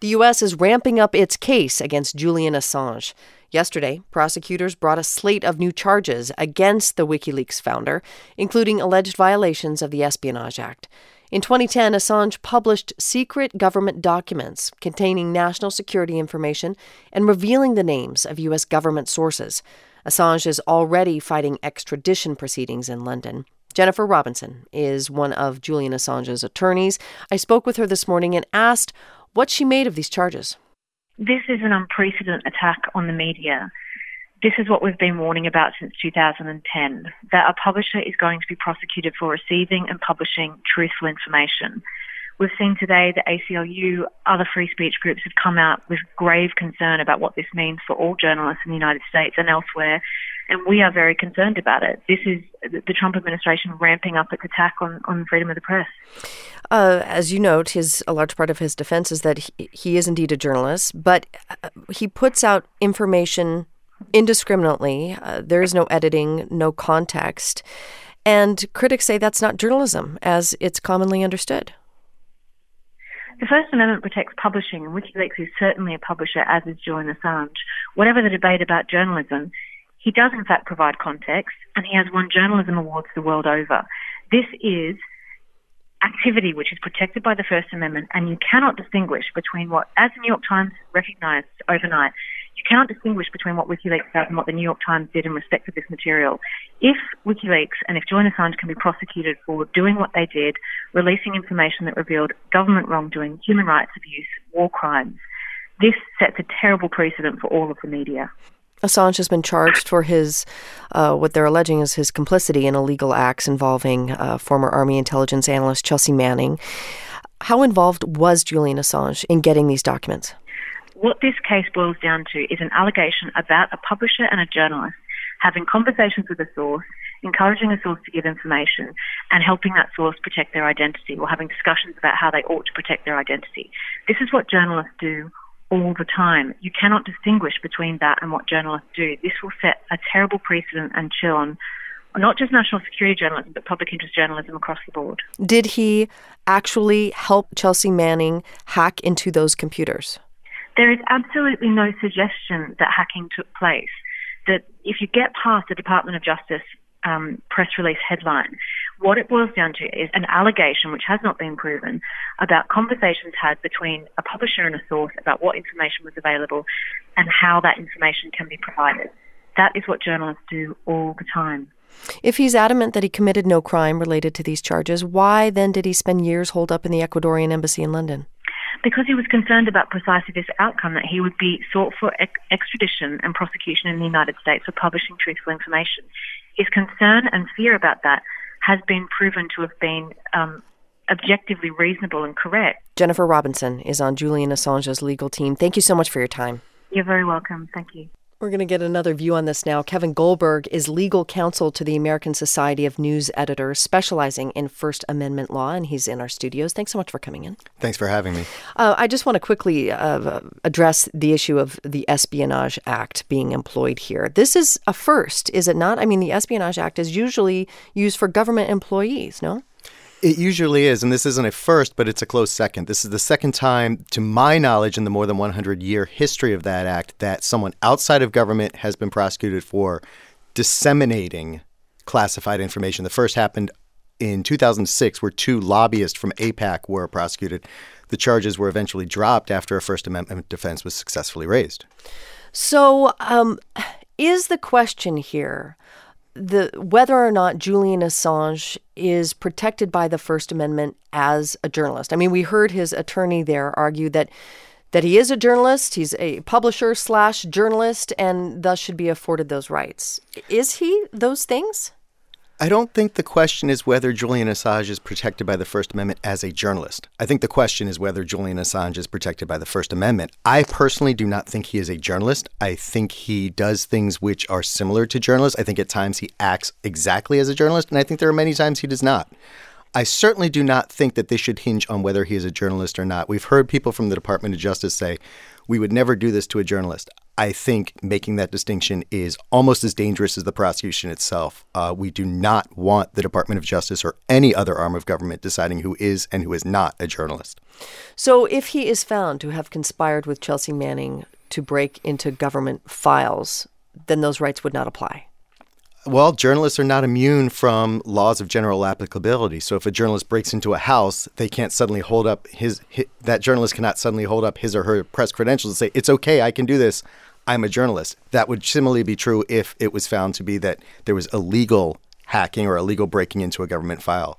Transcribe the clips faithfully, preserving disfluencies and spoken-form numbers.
The U S is ramping up its case against Julian Assange. Yesterday, prosecutors brought a slate of new charges against the WikiLeaks founder, including alleged violations of the Espionage Act. In twenty ten, Assange published secret government documents containing national security information and revealing the names of U S government sources. Assange is already fighting extradition proceedings in London. Jennifer Robinson is one of Julian Assange's attorneys. I spoke with her this morning and asked what she made of these charges. This is an unprecedented attack on the media. This is what we've been warning about since two thousand ten, that a publisher is going to be prosecuted for receiving and publishing truthful information. We've seen today that A C L U, other free speech groups have come out with grave concern about what this means for all journalists in the United States and elsewhere, and we are very concerned about it. This is the Trump administration ramping up its attack on, on freedom of the press. Uh, as you note, his a large part of his defense is that he, he is indeed a journalist, but he puts out information indiscriminately. Uh, there is no editing, no context. And critics say that's not journalism, as it's commonly understood. The First Amendment protects publishing, and WikiLeaks is certainly a publisher, as is Julian Assange. Whatever the debate about journalism, he does in fact provide context, and he has won journalism awards the world over. This is activity which is protected by the First Amendment, and you cannot distinguish between what, as the New York Times recognized overnight, you cannot distinguish between what WikiLeaks does and what the New York Times did in respect of this material. If WikiLeaks and if Julian Assange can be prosecuted for doing what they did, releasing information that revealed government wrongdoing, human rights abuse, war crimes, this sets a terrible precedent for all of the media. Assange has been charged for his, uh, what they're alleging is his complicity in illegal acts involving uh, former Army intelligence analyst Chelsea Manning. How involved was Julian Assange in getting these documents? What this case boils down to is an allegation about a publisher and a journalist having conversations with a source, encouraging a source to give information, and helping that source protect their identity, or having discussions about how they ought to protect their identity. This is what journalists do all the time. You cannot distinguish between that and what journalists do. This will set a terrible precedent and chill on not just national security journalism, but public interest journalism across the board. Did he actually help Chelsea Manning hack into those computers? There is absolutely no suggestion that hacking took place. That if you get past the Department of Justice um, press release headline, what it boils down to is an allegation, which has not been proven, about conversations had between a publisher and a source about what information was available and how that information can be provided. That is what journalists do all the time. If he's adamant that he committed no crime related to these charges, why then did he spend years holed up in the Ecuadorian embassy in London? Because he was concerned about precisely this outcome, that he would be sought for ex- extradition and prosecution in the United States for publishing truthful information. His concern and fear about that has been proven to have been um, objectively reasonable and correct. Jennifer Robinson is on Julian Assange's legal team. Thank you so much for your time. You're very welcome. Thank you. We're going to get another view on this now. Kevin Goldberg is legal counsel to the American Society of News Editors, specializing in First Amendment law, and he's in our studios. Thanks so much for coming in. Thanks for having me. Uh, I just want to quickly uh, address the issue of the Espionage Act being employed here. This is a first, is it not? I mean, the Espionage Act is usually used for government employees, no? It usually is, and this isn't a first, but it's a close second. This is the second time, to my knowledge, in the more than one hundred year history of that act, that someone outside of government has been prosecuted for disseminating classified information. The first happened in two thousand six, where two lobbyists from AIPAC were prosecuted. The charges were eventually dropped after a First Amendment defense was successfully raised. So um, is the question here the whether or not Julian Assange is protected by the First Amendment as a journalist? I mean, we heard his attorney there argue that that he is a journalist, he's a publisher slash journalist, and thus should be afforded those rights. Is he those things? I don't think the question is whether Julian Assange is protected by the First Amendment as a journalist. I think the question is whether Julian Assange is protected by the First Amendment. I personally do not think he is a journalist. I think he does things which are similar to journalists. I think at times he acts exactly as a journalist, and I think there are many times he does not. I certainly do not think that this should hinge on whether he is a journalist or not. We've heard people from the Department of Justice say, we would never do this to a journalist. I think making that distinction is almost as dangerous as the prosecution itself. Uh, we do not want the Department of Justice or any other arm of government deciding who is and who is not a journalist. So if he is found to have conspired with Chelsea Manning to break into government files, then those rights would not apply. Well, journalists are not immune from laws of general applicability. So if a journalist breaks into a house, they can't suddenly hold up his, his that journalist cannot suddenly hold up his or her press credentials and say, it's okay, I can do this. I'm a journalist. That would similarly be true if it was found to be that there was illegal hacking or illegal breaking into a government file.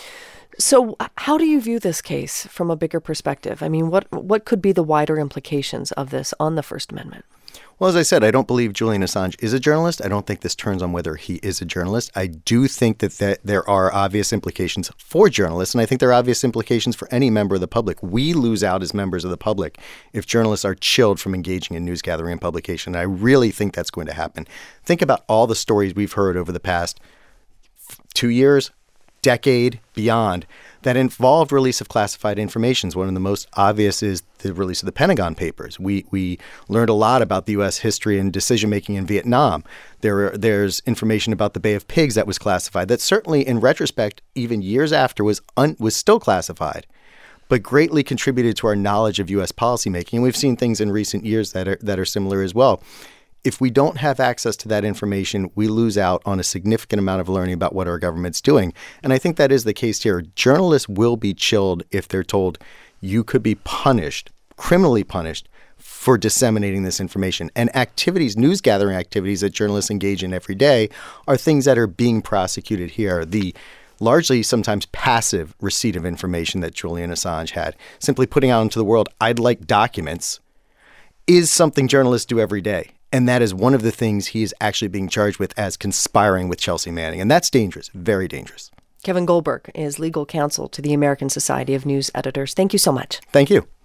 So how do you view this case from a bigger perspective? I mean, what what could be the wider implications of this on the First Amendment? Well, as I said, I don't believe Julian Assange is a journalist. I don't think this turns on whether he is a journalist. I do think that, that there are obvious implications for journalists, and I think there are obvious implications for any member of the public. We lose out as members of the public if journalists are chilled from engaging in news gathering and publication. And I really think that's going to happen. Think about all the stories we've heard over the past two years, decade, beyond, that involved release of classified information. One of the most obvious is the release of the Pentagon Papers. We we learned a lot about the U S history and decision-making in Vietnam. There, There's information about the Bay of Pigs that was classified that certainly, in retrospect, even years after, was un, was still classified, but greatly contributed to our knowledge of U S policymaking. And we've seen things in recent years that are that are similar as well. If we don't have access to that information, we lose out on a significant amount of learning about what our government's doing. And I think that is the case here. Journalists will be chilled if they're told you could be punished, criminally punished, for disseminating this information. And activities, news gathering activities that journalists engage in every day are things that are being prosecuted here. The largely sometimes passive receipt of information that Julian Assange had, simply putting out into the world, I'd like documents, is something journalists do every day. And that is one of the things he is actually being charged with as conspiring with Chelsea Manning. And that's dangerous, very dangerous. Kevin Goldberg is legal counsel to the American Society of News Editors. Thank you so much. Thank you.